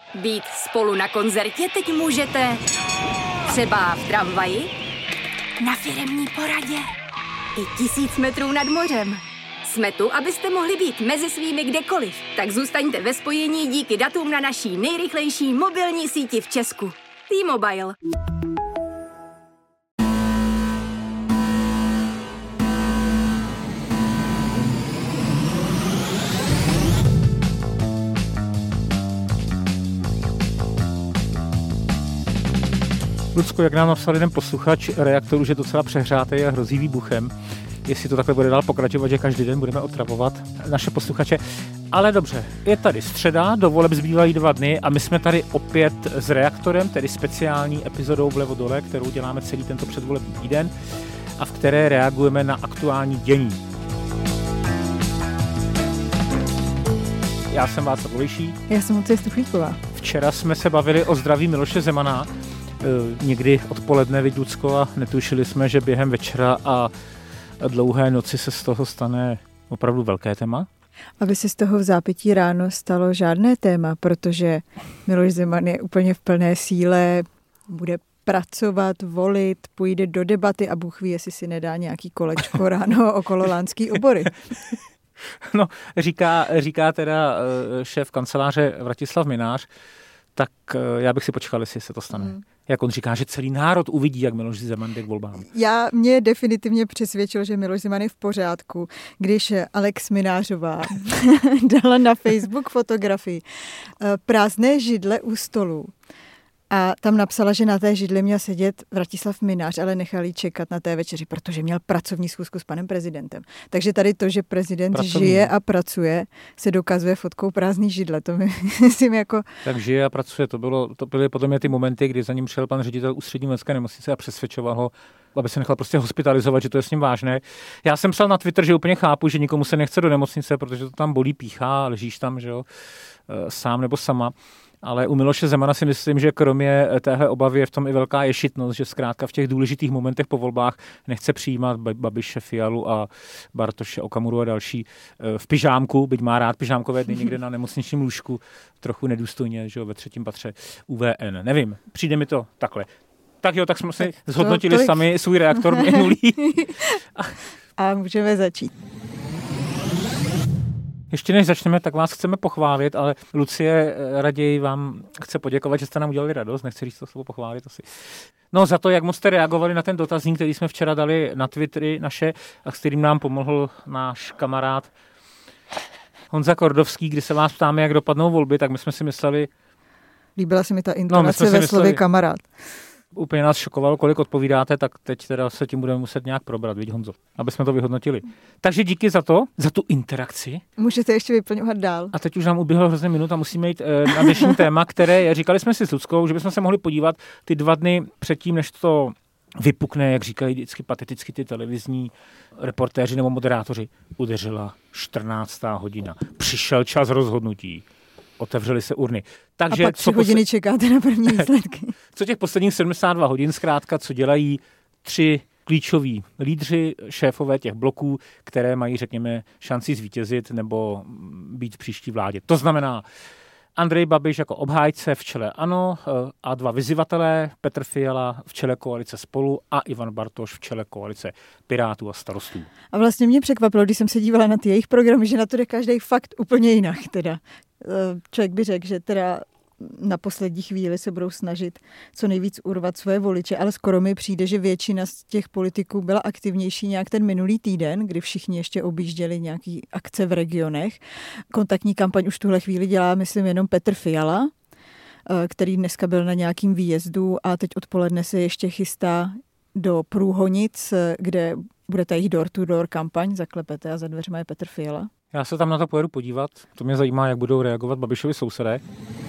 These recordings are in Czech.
Být spolu na koncertě teď můžete třeba v tramvaji, na firemní poradě i 1000 metrů nad mořem. Jsme tu, abyste mohli být mezi svými kdekoliv. Tak zůstaňte ve spojení díky datům na naší nejrychlejší mobilní síti v Česku. T-Mobile. Lucko, jak nám napsal jeden posluchač reaktoru, že docela přehrátej a hrozí výbuchem. Jestli to takhle bude dál pokračovat, že každý den budeme otravovat naše posluchače. Ale dobře, je tady středa, do voleb zbývají 2 dny a my jsme tady opět s reaktorem, tedy speciální epizodou vlevo dole, kterou děláme celý tento předvolební týden a v které reagujeme na aktuální dění. Já jsem Václav Volejší. Já jsem Lucie Stuchlíková. Včera jsme se bavili o zdraví Miloše Zemana, někdy odpoledne, viď, Lucko, a netušili jsme, že během večera a dlouhé noci se z toho stane opravdu velké téma. Aby se z toho v zápětí ráno stalo žádné téma, protože Miloš Zeman je úplně v plné síle, bude pracovat, volit, půjde do debaty a Bůh ví, jestli si nedá nějaký kolečko ráno okolo Lánský Obory. No, říká teda šéf kanceláře Vratislav Mynář, tak já bych si počkal, jestli se to stane. Jak on říká, že celý národ uvidí, jak Miloš Zeman jde k volbám. Mě definitivně přesvědčil, že Miloš Zeman je v pořádku, když Alex Mynářová dala na Facebook fotografii prázdné židle u stolu. A tam napsala, že na té židli měl sedět Vratislav Mynář, ale nechal jí čekat na té večeři, protože měl pracovní schůzku s panem prezidentem. Takže tady to, že prezident žije a pracuje, se dokazuje fotkou prázdný židle. To mi myslím jako... Tak žije a pracuje. To byly potom ty momenty, kdy za ním šel pan ředitel Ústřední vojenské nemocnice a přesvědčoval ho, aby se nechal prostě hospitalizovat, že to je s ním vážné. Já jsem psal na Twitter, že úplně chápu, že nikomu se nechce do nemocnice, protože to tam bolí, píchá, ležíš tam, že jo, sám nebo sama. Ale u Miloše Zemana si myslím, že kromě téhle obavy je v tom i velká ješitnost, že zkrátka v těch důležitých momentech po volbách nechce přijímat Babiše, Fialu a Bartoše, Okamuru a další v pyžámku, byť má rád pyžámkové dny někde na nemocničním lůžku, trochu nedůstojně, že jo, ve 3. patře UVN. Nevím, přijde mi to takhle. Tak jo, tak jsme si zhodnotili sami svůj reaktor minulý. A můžeme začít. Ještě než začneme, tak vás chceme pochválit, ale Lucie raději vám chce poděkovat, že jste nám udělali radost, nechci říct to slovo pochválit asi. No za to, jak moc jste reagovali na ten dotazník, který jsme včera dali na Twittery naše a s kterým nám pomohl náš kamarád Honza Kordovský, kdy se vás ptáme, jak dopadnou volby, tak my jsme si mysleli... Líbila se mi ta intonace ve slově kamarád. Úplně nás šokovalo, kolik odpovídáte, tak teď teda se tím budeme muset nějak probrat, viď Honzo, aby jsme to vyhodnotili. Takže díky za to, za tu interakci. Můžete ještě vyplňovat dál. A teď už nám uběhlo hrozně minut a musíme jít na dnešní téma, které je, říkali jsme si s Luckou, že bychom se mohli podívat ty 2 dny předtím, než to vypukne, jak říkají vždycky pateticky ty televizní reportéři nebo moderátoři. Udeřila 14. hodina. Přišel čas rozhodnutí. Otevřely se urny. Takže a pak 3 hodiny čekáte na první výsledky. Co těch posledních 72 hodin zkrátka, co dělají 3 klíčoví lídři, šéfové těch bloků, které mají, řekněme, šanci zvítězit nebo být v příští vládě. To znamená Andrej Babiš jako obhájce v čele ANO a 2 vyzývatelé, Petr Fiala v čele koalice Spolu a Ivan Bartoš v čele koalice Pirátů a Starostů. A vlastně mě překvapilo, když jsem se dívala na ty jejich programy, že na to jde každý fakt úplně jinak teda. Člověk by řekl, že teda na poslední chvíli se budou snažit co nejvíc urvat svoje voliče, ale skoro mi přijde, že většina z těch politiků byla aktivnější nějak ten minulý týden, kdy všichni ještě objížděli nějaký akce v regionech. Kontaktní kampaň už tuhle chvíli dělá, myslím, jenom Petr Fiala, který dneska byl na nějakým výjezdu a teď odpoledne se ještě chystá do Průhonic, kde bude ta jejich door-to-door kampaň, zaklepete a za dveřma je Petr Fiala. Já se tam na to pojedu podívat, to mě zajímá, jak budou reagovat Babišovi sousedé.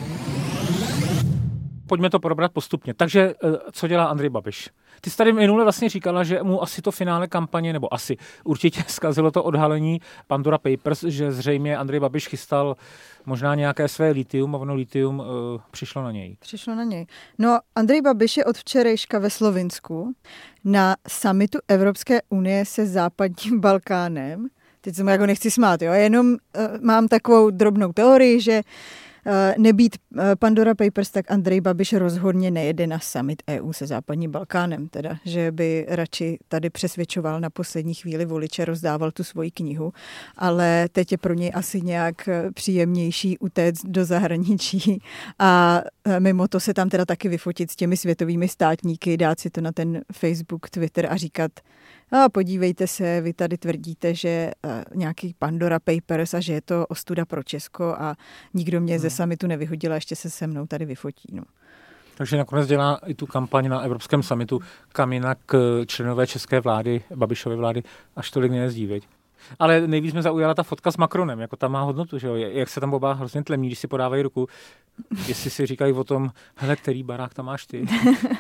Pojďme to probrat postupně. Takže co dělá Andrej Babiš? Ty jsi tady minule vlastně říkala, že mu asi to finále kampaně, nebo asi určitě zkazilo to odhalení Pandora Papers, že zřejmě Andrej Babiš chystal možná nějaké své litium a ono litium přišlo na něj. Přišlo na něj. No, Andrej Babiš je od včerejška ve Slovinsku na summitu Evropské unie se západním Balkánem. Teď se mu jako nechci smát, jo? Jenom mám takovou drobnou teorii, že nebýt Pandora Papers, tak Andrej Babiš rozhodně nejede na summit EU se západním Balkánem, teda, že by radši tady přesvědčoval na poslední chvíli voliče, rozdával tu svoji knihu, ale teď je pro něj asi nějak příjemnější utéct do zahraničí a mimo to se tam teda taky vyfotit s těmi světovými státníky, dát si to na ten Facebook, Twitter a říkat: a podívejte se, vy tady tvrdíte, že nějaký Pandora Papers a že je to ostuda pro Česko a nikdo mě ze summitu nevyhodil a ještě se mnou tady vyfotí. No. Takže nakonec dělá i tu kampaň na Evropském summitu, kam jinak členové české vlády, Babišovy vlády, až tolik nejezdí, viď? Ale nejvíc mě zaujala ta fotka s Macronem, jako tam má hodnotu, že jo? Jak se tam oba hrozně tlemí, když si podávají ruku, jestli si říkají o tom, hele, který barák tam máš ty?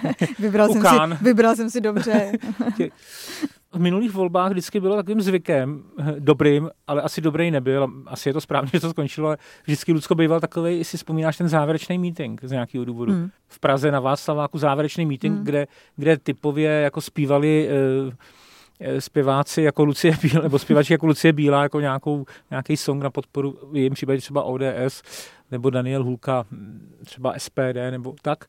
Vybral jsem si dobře. V minulých volbách vždycky bylo takovým zvykem, dobrým, ale asi dobrý nebyl, asi je to správně, že to skončilo, ale vždycky Lucko býval takovej, jestli vzpomínáš ten závěrečný meeting z nějakého důvodu. V Praze na Václaváku závěrečný meeting, kde typově jako zpívali zpěváci jako Lucie Bílá, nebo zpěvači jako Lucie Bílá, jako nějaký song na podporu, v jejím případě třeba ODS, nebo Daniel Hulka, třeba SPD, nebo tak.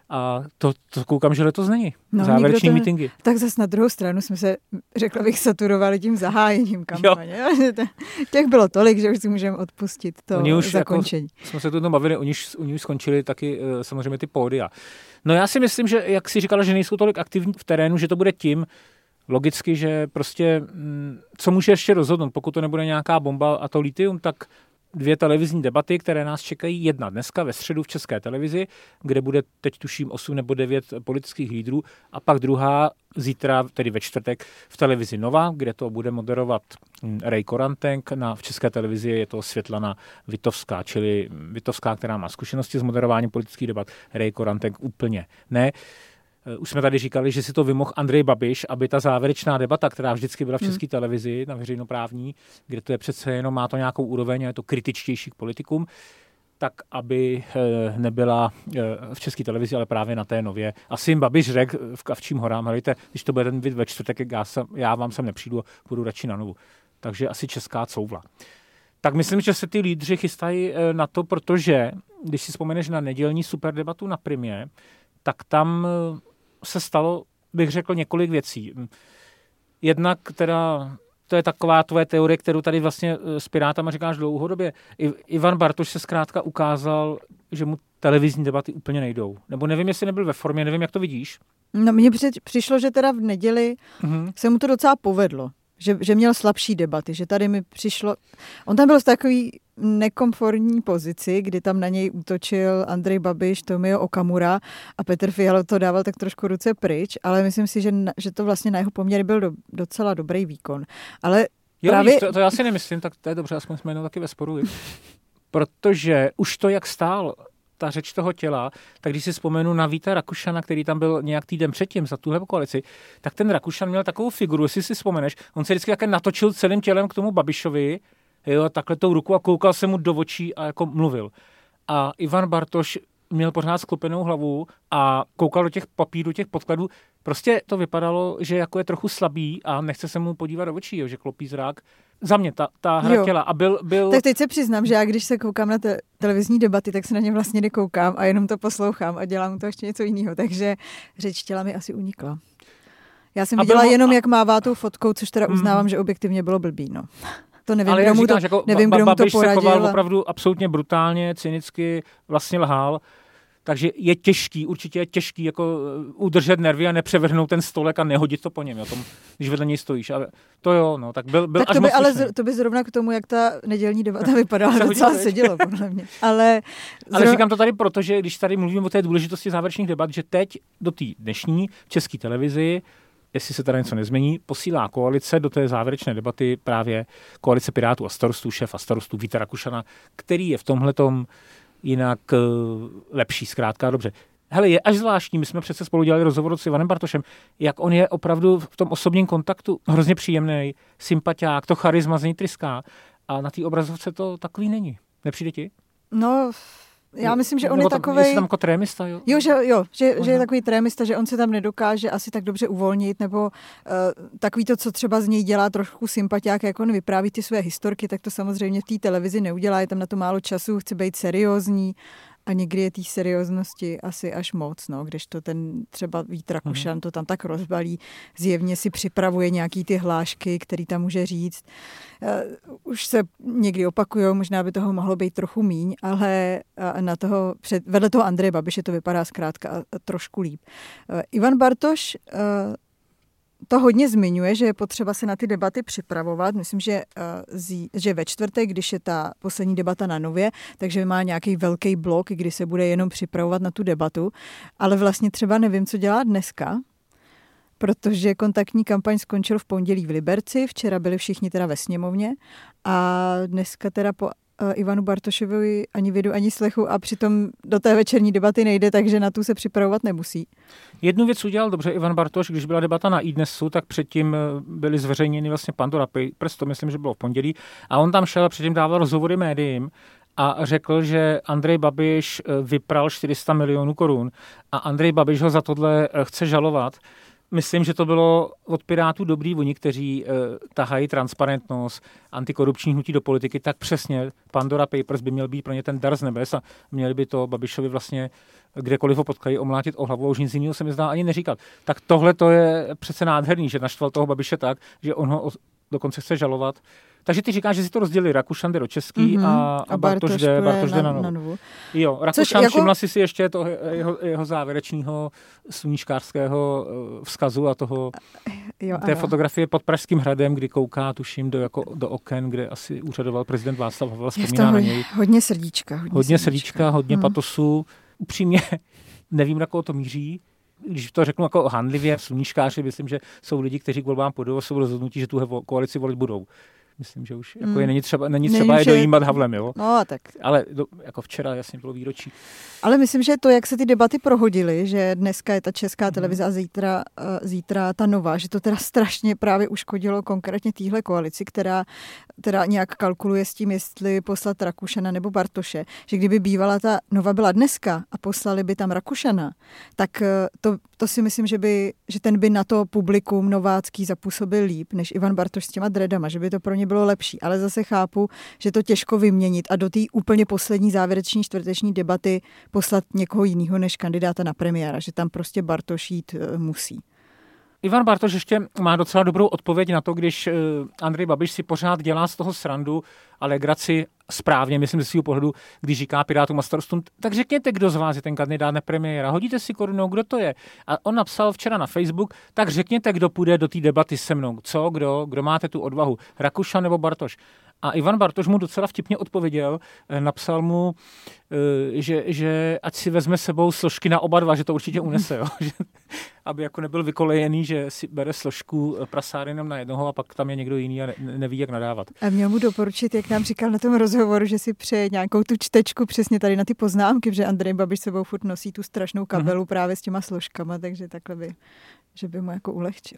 A to koukám, že letos není. Závěrečný meetingy. Tak zase na druhou stranu jsme se, řekla bych, saturovali tím zahájením kampaně. Těch bylo tolik, že už si můžeme odpustit to zakončení. Jako, jsme se tu bavili, oni už skončili taky samozřejmě ty pódia. No já si myslím, že jak si říkala, že nejsou tolik aktivní v terénu, že to bude tím, logicky, že prostě, co může ještě rozhodnout, pokud to nebude nějaká bomba a to lithium, tak 2 televizní debaty, které nás čekají. Jedna dneska ve středu v České televizi, kde bude teď tuším 8 nebo 9 politických lídrů a pak druhá zítra, tedy ve čtvrtek v televizi Nova, kde to bude moderovat Ray Korantek. V České televizi je to Světlana Vitovská, čili Vitovská, která má zkušenosti s moderováním politických debat. Ray Korantek úplně ne. Už jsme tady říkali, že si to vymohl Andrej Babiš, aby ta závěrečná debata, která vždycky byla v České televizi, na veřejnoprávní, kde to je přece jenom, má to nějakou úroveň a je to kritičtější k politikům, tak aby nebyla v České televizi, ale právě na té Nově. Asi jim Babiš řekl v Kavčím horám, helejte, když to bude ten vid ve čtvrtek, já vám sem nepřijdu a půjdu radši na Novu. Takže asi česká couvla. Tak myslím, že se ty lídři chystají na to, protože když si vzpomeneš na nedělní superdebatu na Primě, tak tam se stalo, bych řekl, několik věcí. Jednak teda, to je taková tvoje teorie, kterou tady vlastně s Pirátama říkáš dlouhodobě. Ivan Bartoš se zkrátka ukázal, že mu televizní debaty úplně nejdou. Nebo nevím, jestli nebyl ve formě, nevím, jak to vidíš. No mně přišlo, že teda v neděli se mu to docela povedlo. Že měl slabší debaty, že tady mi přišlo... On tam byl v takový nekomfortní pozici, kdy tam na něj útočil Andrej Babiš, Tomio Okamura a Petr Fiala to dával tak trošku ruce pryč, ale myslím si, že to vlastně na jeho poměry byl docela dobrý výkon. Ale právě... to já si nemyslím, tak to je dobře, aspoň jsme jenom taky ve sporu. Protože už to, jak stál ta řeč toho těla, tak když si vzpomenu na Víta Rakušana, který tam byl nějak týden předtím za tuhle koalici, tak ten Rakušan měl takovou figuru, jestli si vzpomeneš, on se vždycky také natočil celým tělem k tomu Babišovi, jo, takhle tou ruku a koukal se mu do očí a jako mluvil. A Ivan Bartoš měl pořád sklopenou hlavu a koukal do těch papírů, těch podkladů. Prostě to vypadalo, že jako je trochu slabý a nechce se mu podívat do očí, jo, že klopí zrák. Za mě ta hra těla. A byl... Tak teď se přiznám, že já když se koukám na televizní debaty, tak se na ně vlastně nekoukám a jenom to poslouchám a dělám to ještě něco jiného. Takže řeč těla mi asi unikla. Já jsem viděla jenom, jak mává tou fotkou, což teda uznávám, že objektivně bylo blbý, no. To nevím, kdo mu to, jako nevím, kdo mu to poradil. Se choval opravdu absolutně brutálně, cynicky, vlastně lhal. Takže určitě je těžký jako udržet nervy a nepřevrhnout ten stolek a nehodit to po něm, jo, když vedle něj stojíš. Ale to jo, no, tak byl tak až moc slušný. To by zrovna k tomu, jak ta nedělní debata vypadala, docela sedělo, podle mě. Ale říkám to tady, protože když tady mluvíme o té důležitosti závěrečných debat, že teď do té dnešní české televizi, jestli se tady něco nezmění, posílá koalice do té závěrečné debaty právě koalice Pirátů a starostů, šéfa starostů Víta Rakušana, který je v tomhletom jinak lepší, zkrátka dobře. Hele, je až zvláštní, my jsme přece spolu dělali rozhovor s Ivanem Bartošem, jak on je opravdu v tom osobním kontaktu hrozně příjemný, sympatiák, to charisma z něj tryská a na té obrazovce to takový není. Nepřijde ti? No, Já myslím, že on je takovej... Jestli tam jako trémista, jo? Že je takový trémista, že on se tam nedokáže asi tak dobře uvolnit, nebo takový to, co třeba z něj dělá trošku sympatiák, jak on vypráví ty své historky, tak to samozřejmě v té televizi neudělá, je tam na to málo času, chce být seriózní a někdy je té serióznosti asi až moc, no, kdežto ten třeba Vít Rakušan to tam tak rozbalí, zjevně si připravuje nějaký ty hlášky, který tam může říct. Už se někdy opakujou, možná by toho mohlo být trochu míň, ale vedle toho Andreje Babiše to vypadá zkrátka trošku líp. Ivan Bartoš to hodně zmiňuje, že je potřeba se na ty debaty připravovat. Myslím, že ve čtvrtek, když je ta poslední debata na Nově, takže má nějaký velký blok, kdy se bude jenom připravovat na tu debatu. Ale vlastně třeba nevím, co dělá dneska, protože kontaktní kampaň skončil v pondělí v Liberci, včera byli všichni teda ve sněmovně a dneska teda po Ivanu Bartošovi ani vidu, ani slechu a přitom do té večerní debaty nejde, takže na tu se připravovat nemusí. Jednu věc udělal dobře Ivan Bartoš, když byla debata na iDnesu, tak předtím byly zveřejněny vlastně Pandora Papers, to myslím, že bylo v pondělí, a on tam šel a předtím dával rozhovory médiím a řekl, že Andrej Babiš vypral 400 milionů korun a Andrej Babiš ho za tohle chce žalovat. Myslím, že to bylo od Pirátů dobrý, oni, kteří tahají transparentnost, antikorupční hnutí do politiky, tak přesně Pandora Papers by měl být pro ně ten dar z nebes a měli by to Babišovi vlastně kdekoliv ho potkají omlátit o hlavu a už nic jiného se mi zdá ani neříkat. Tak tohle to je přece nádherný, že naštval toho Babiše tak, že on ho dokonce chce žalovat. Takže ty říkáš, že si to rozdělili, Rakušan jde do Český a Bartoš jde na Novu. Jo, Rakušan, všimla si ještě toho jeho závěrečného sluníčkářského vzkazu a toho té fotografie pod Pražským hradem, kdy kouká, tuším, do oken, kde asi úřadoval prezident Václav Havel, vzpomíná na něj. Hodně srdíčka. Hodně patosu. Upřímně nevím, na koho to míří. Když to řeknu jako handlivě, sluníčkáři, myslím, že jsou lidi, kteří k volbám půjdou a jsou rozhodnutí, že tuhle koalici volit budou. Myslím, že už jako není třeba je dojímat Havlem, jo? No, tak. Ale jako včera jasně bylo výročí. Ale myslím, že to, jak se ty debaty prohodily, že dneska je ta Česká televize a zítra ta Nová, že to teda strašně právě uškodilo konkrétně téhle koalici, která teda nějak kalkuluje s tím, jestli poslat Rakušana nebo Bartoše, že kdyby bývala ta Nova byla dneska a poslali by tam Rakušana, tak to si myslím, že ten by na to publikum novácký zapůsobil líp, než Ivan Bartoš s těma dreadama, že by to pro ně bylo lepší. Ale zase chápu, že to těžko vyměnit a do té úplně poslední závěreční čtvrteční debaty poslat někoho jiného než kandidáta na premiéra, že tam prostě Bartoš jít musí. Ivan Bartoš ještě má docela dobrou odpověď na to, když Andrej Babiš si pořád dělá z toho srandu a legraci správně, myslím ze svého pohledu, když říká Pirátům a Starostům, tak řekněte, kdo z vás je ten kandidát na premiéra, hodíte si korunou, kdo to je. A on napsal včera na Facebook, tak řekněte, kdo půjde do té debaty se mnou. Kdo máte tu odvahu, Rakušan nebo Bartoš? A Ivan Bartoš mu docela vtipně odpověděl, napsal mu, že ať si vezme sebou složky na oba dva, že to určitě unese, jo? Aby jako nebyl vykolejený, že si bere složku prasáry jenom na jednoho a pak tam je někdo jiný a neví, jak nadávat. A měl mu doporučit, jak nám říkal na tom rozhovoru, že si přeje nějakou tu čtečku přesně tady na ty poznámky, protože Andrej Babiš sebou furt nosí tu strašnou kabelu právě s těma složkama, takže takhle že by mu jako ulehčil.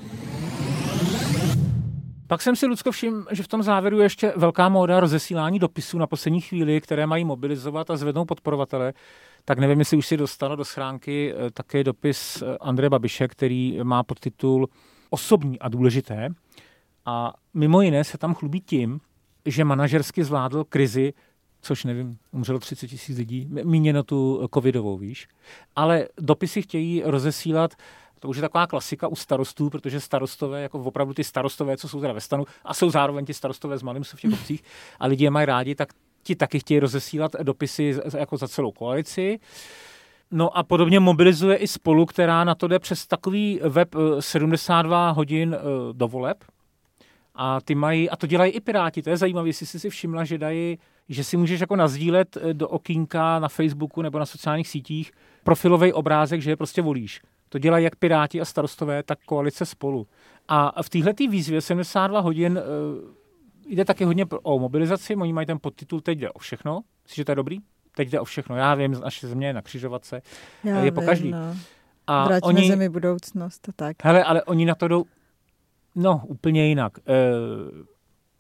Pak jsem si, Lucko, všiml, že v tom závěru je ještě velká móda rozesílání dopisů na poslední chvíli, které mají mobilizovat a zvednout podporovatele. Tak nevím, jestli už si dostalo do schránky také dopis Andreje Babiše, který má podtitul Osobní a důležité. A mimo jiné se tam chlubí tím, že manažersky zvládl krizi, což nevím, umřelo 30 000 lidí, míněno tu covidovou, víš. Ale dopisy chtějí rozesílat. To už je taková klasika u starostů, protože starostové, jako opravdu ty starostové, co jsou teda ve stanu, a jsou zároveň ti starostové z malým v těch obcích, a lidi je mají rádi, tak ti taky chtějí rozesílat dopisy jako za celou koalici. No a podobně mobilizuje i Spolu, která na to jde přes takový web 72 hodin do voleb. A to dělají i Piráti. To je zajímavé, jestli jsi si všimla, že si můžeš jako nazdílet do okýnka na Facebooku nebo na sociálních sítích profilový obrázek, že je prostě volíš. To dělají jak Piráti a starostové, tak koalice Spolu. A v téhletý výzvě 72 hodin jde taky hodně o mobilizaci. Oni mají ten podtitul Teď jde o všechno. Myslíš, že to je dobrý? Teď jde o všechno. Já vím, naše země je na křižovatce. Je po každý. No. Vrátíme zemi budoucnost. Tak. Hele, ale oni na to jdou úplně jinak.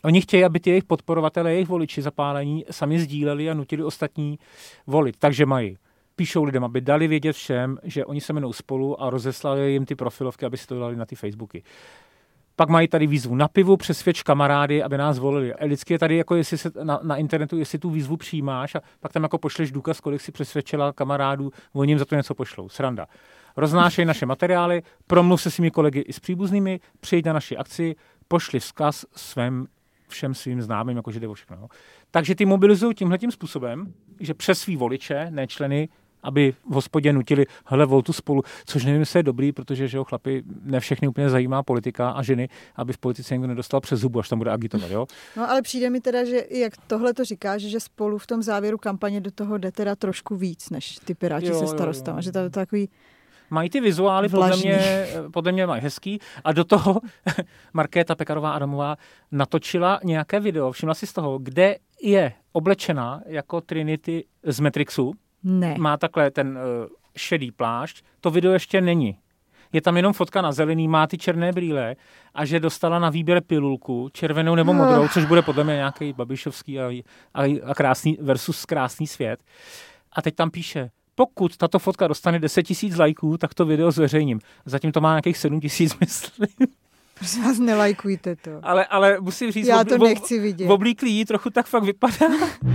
Oni chtějí, aby ty jejich podporovatelé, jejich voliči zapálení sami sdíleli a nutili ostatní volit. Takže píšou lidem, aby dali vědět všem, že oni se jmenou Spolu a rozeslali jim ty profilovky, aby si to dali na ty Facebooky. Pak mají tady výzvu na pivu, přesvědč kamarády, aby nás volili. A vždycky je tady, jako jestli se na internetu, jestli tu výzvu přijímáš a pak tam jako pošleš důkaz, kolik si přesvědčila kamarádů, oni jim za to něco pošlou. Sranda. Roznášej naše materiály, promluv se svými kolegy i s příbuznými, přijď na naši akci, pošli vzkaz všem svým známým, jakože jde o všechno. No. Takže ty mobilizují tímhletím způsobem, že přes svý voliče, ne členy, aby v hospodě nutili, hele, vol tu Spolu, což nevím, jestli je dobrý, protože že jo, chlapi, ne všechny úplně zajímá politika a ženy, aby v politice někdo nedostal přes zubu, až tam bude agitovat, jo? No ale přijde mi teda, že jak tohle to říkáš, že Spolu v tom závěru kampaně do toho jde teda trošku víc, než ty Piráti se starostama, že to je takový mají ty vizuály, podle mě mají hezký a do toho Markéta Pekarová Adamová natočila nějaké video, všimla si z toho, kde je oblečena jako Trinity z Matrixu. Ne. Má takhle ten šedý plášť. To video ještě není. Je tam jenom fotka na zelený, má ty černé brýle a že dostala na výběr pilulku, červenou nebo modrou, což bude podle mě nějaký babišovský a krásný versus krásný svět. A teď tam píše, pokud tato fotka dostane 10 000 lajků, tak to video zveřejním. Zatím to má nějakých 7 000, myslím. Prosím vás, nelajkujte to. Ale musím říct, já to nechci vidět. Oblíklý trochu tak fakt vypadá.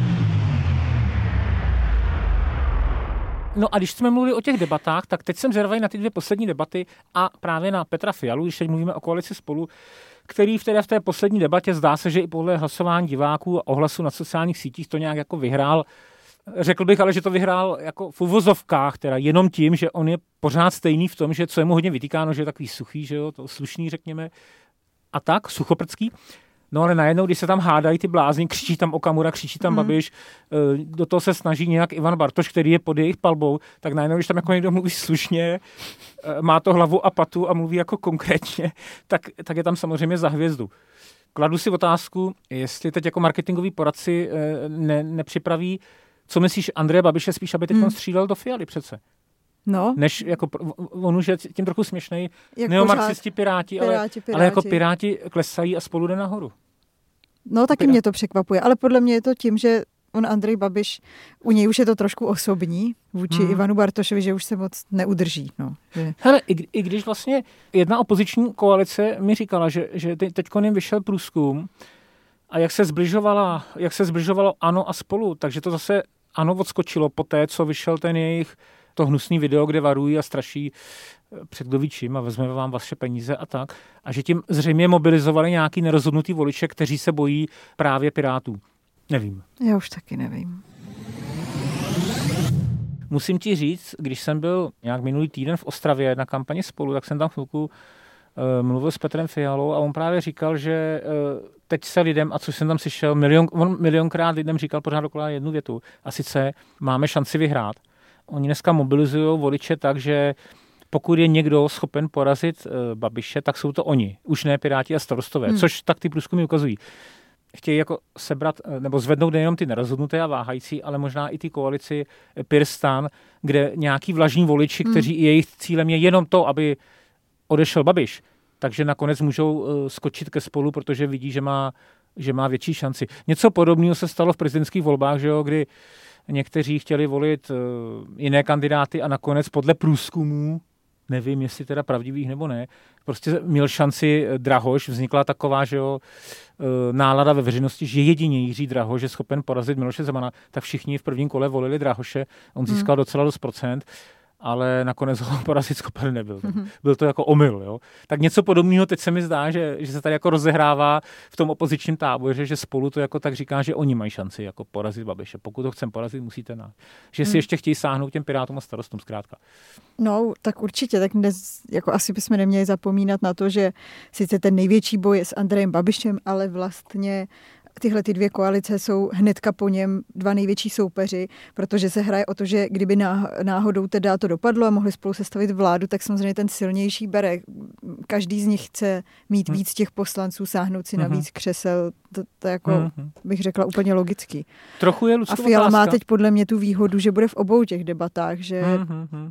No a když jsme mluvili o těch debatách, tak teď jsem zvědavý na ty 2 poslední debaty a právě na Petra Fialu, když teď mluvíme o koalici Spolu, který v té poslední debatě zdá se, že i podle hlasování diváků a ohlasu na sociálních sítích to nějak jako vyhrál. Řekl bych ale, že to vyhrál jako v uvozovkách, teda jenom tím, že on je pořád stejný v tom, že co je mu hodně vytýkáno, že je takový suchý, že jo, to slušný, řekněme, a tak, suchoprdský. No ale najednou, když se tam hádají ty blázni, křičí tam Okamura, křičí tam Babiš, do toho se snaží nějak Ivan Bartoš, který je pod jejich palbou, tak najednou, když tam jako někdo mluví slušně, má to hlavu a patu a mluví jako konkrétně, tak je tam samozřejmě za hvězdu. Kladu si otázku, jestli teď jako marketingoví poradci nepřipraví, co myslíš, Andreje Babiše spíš, aby teď střílel do Fialy přece? No. Než jako, on už je tím trochu směšnej, neomarxisti, piráti, ale jako Piráti klesají a Spolu jde nahoru. No taky mě to překvapuje, ale podle mě je to tím, že on Andrej Babiš, u něj už je to trošku osobní vůči Ivanu Bartošovi, že už se moc neudrží. No. Hele, i když vlastně jedna opoziční koalice mi říkala, že teďko jim vyšel průzkum a jak se zbližovalo ANO a Spolu, takže to zase ANO odskočilo po té, co vyšel ten jejich to hnusný video, kde varují a straší před kdo ví čím a vezmeme vám vaše peníze a tak. A že tím zřejmě mobilizovali nějaký nerozhodnutý voliče, kteří se bojí právě Pirátů. Nevím. Já už taky nevím. Musím ti říct, když jsem byl nějak minulý týden v Ostravě na kampani Spolu, tak jsem tam chvilku mluvil s Petrem Fialou a on právě říkal, že teď se lidem, a co jsem tam slyšel, milionkrát lidem říkal pořád dokola jednu větu, a sice máme šanci vyhrát. Oni dneska mobilizují voliče tak, že pokud je někdo schopen porazit Babiše, tak jsou to oni. Už ne Piráti a Starostové, což tak ty průzkumy ukazují. Chtějí jako sebrat nebo zvednout nejenom ty nerozhodnuté a váhající, ale možná i ty koalici PirStan, kde nějaký vlažní voliči, kteří jejich cílem je jenom to, aby odešel Babiš, takže nakonec můžou skočit ke Spolu, protože vidí, že má větší šanci. Něco podobného se stalo v prezidentských volbách, že jo, kdy někteří chtěli volit jiné kandidáty a nakonec podle průzkumů, nevím, jestli teda pravdivých nebo ne, prostě měl šanci Drahoš, vznikla taková, že jo, nálada ve veřejnosti, že jedině Jiří Drahoš je schopen porazit Miloše Zemana, tak všichni v prvním kole volili Drahoše, on získal docela dost procent, ale nakonec ho porazit schopen nebyl. Byl to jako omyl. Jo? Tak něco podobného teď se mi zdá, že se tady jako rozehrává v tom opozičním táboře, že Spolu to jako tak říká, že oni mají šanci jako porazit Babiše. Pokud ho chcem porazit, musíte nás. Že si ještě chtějí sáhnout těm Pirátům a Starostům zkrátka. No, tak určitě. Tak dnes, jako asi bychom neměli zapomínat na to, že sice ten největší boj je s Andrejem Babišem, ale vlastně tyhle ty 2 koalice jsou hnedka po něm 2 největší soupeři, protože se hraje o to, že kdyby náhodou teda to dopadlo a mohli spolu sestavit vládu, tak samozřejmě ten silnější bere. Každý z nich chce mít víc těch poslanců, sáhnout si na víc křesel. To jako bych řekla úplně logicky. Trochu je lidská otázka. A Fiala má otázka. teď podle mě tu výhodu, že bude v obou těch debatách, že...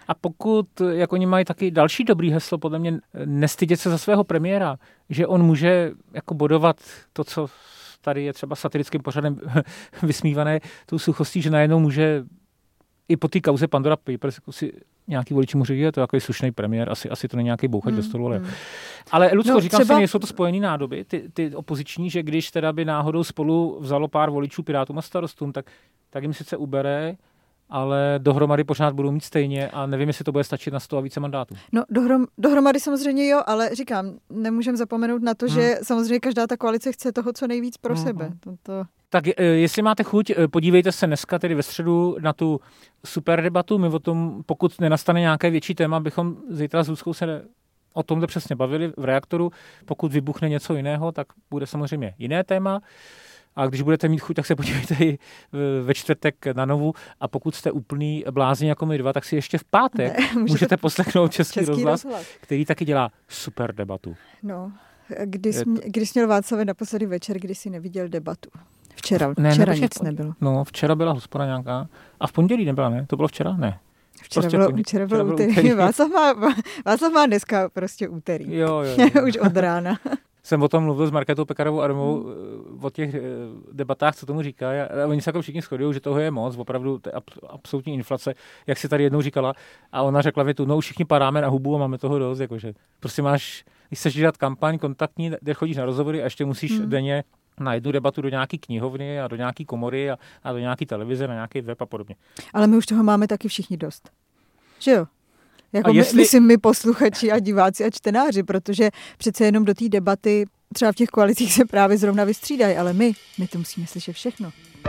A pokud, jak oni mají taky další dobrý heslo, podle mě, nestydět se za svého premiéra, že on může jako bodovat to, co tady je třeba satirickým pořadem vysmívané tou suchostí, že najednou může i po té kauze Pandora Papers si nějaký voliči mu říkají, je to jako slušný premiér, asi to není nějaký bouchač ve stolu, ale Lucko, říkám třeba... si, jsou to spojený nádoby, ty opoziční, že když teda by náhodou spolu vzalo pár voličů Pirátům a Starostům, tak jim sice ubere, ale dohromady pořád budou mít stejně a nevím, jestli to bude stačit na 100 a více mandátů. No dohromady samozřejmě jo, ale říkám, nemůžeme zapomenout na to, že samozřejmě každá ta koalice chce toho co nejvíc pro sebe. Tak jestli máte chuť, podívejte se dneska, tedy ve středu, na tu super debatu. My o tom, pokud nenastane nějaké větší téma, bychom zítra s Luckou se o tomhle přesně bavili v Reaktoru. Pokud vybuchne něco jiného, tak bude samozřejmě jiné téma. A když budete mít chuť, tak se podívejte i ve čtvrtek na Novu. A pokud jste úplný blázni jako my dva, tak si ještě v pátek můžete poslechnout Český rozhlas, který taky dělá super debatu. No, kdy jsi měl Václavé naposledy večer, kdy jsi neviděl debatu? Včera nic nebylo. No, včera byla hospoda nějaká. A v pondělí nebyla, ne? To bylo včera? Ne. Včera bylo úterý. Václav má dneska prostě úterý. Jo. Už od rána. Jsem o tom mluvil s Markétou Pekarovou Adamovou o těch debatách, co tomu říkají. A oni se jako všichni shodují, že toho je moc, opravdu absolutní inflace, jak si tady jednou říkala. A ona řekla větu, no už všichni padáme na hubu a máme toho dost. Jakože prostě máš, když chceš dělat kampaň kontaktní, kde chodíš na rozhovory a ještě musíš denně na jednu debatu do nějaký knihovny a do nějaký komory a do nějaký televize, na nějaký web a podobně. Ale my už toho máme taky všichni dost. Že jo? Jako myslím my posluchači a diváci a čtenáři, protože přece jenom do té debaty třeba v těch koalicích se právě zrovna vystřídají, ale my to musíme slyšet všechno.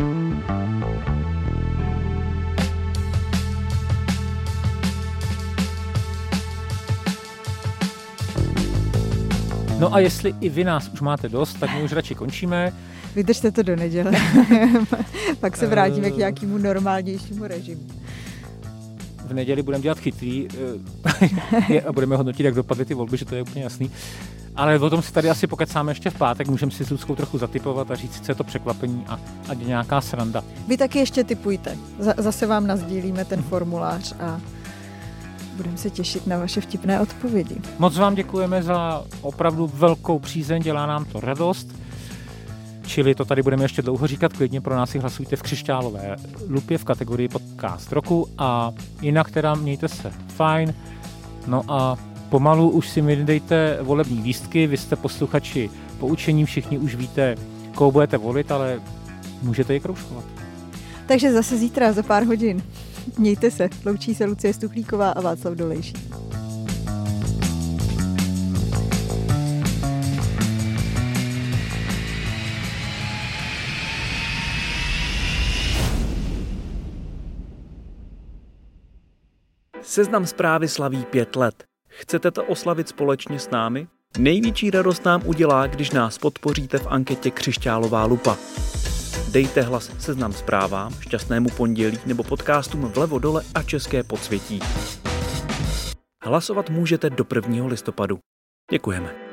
No a jestli i vy nás už máte dost, tak my už radši končíme. Vydržte to do neděle. Pak se vrátíme k nějakému normálnějšímu režimu. V neděli budeme dělat chytrý a budeme hodnotit, jak dopadly ty volby, že to je úplně jasný. Ale o tom si tady asi pokecáme ještě v pátek, můžeme si s Luckou trochu zatipovat a říct, co je to překvapení a nějaká sranda. Vy taky ještě tipujte. Zase vám nasdílíme ten formulář a budeme se těšit na vaše vtipné odpovědi. Moc vám děkujeme za opravdu velkou přízeň, dělá nám to radost. Čili to tady budeme ještě dlouho říkat, klidně pro nás si hlasujte v Křišťálové lupě v kategorii podcast roku a jinak teda mějte se fajn. No a pomalu už si mi dejte volební lístky, vy jste posluchači poučení, všichni už víte, koho budete volit, ale můžete je kroužkovat. Takže zase zítra za pár hodin. Mějte se, loučí se Lucie Stuchlíková a Václav Dolejší. Seznam Zprávy slaví 5 let. Chcete to oslavit společně s námi? Největší radost nám udělá, když nás podpoříte v anketě Křišťálová lupa. Dejte hlas Seznam Zprávám, Šťastnému pondělí nebo podcastům Vlevo dole a České podsvětí. Hlasovat můžete do 1. listopadu. Děkujeme.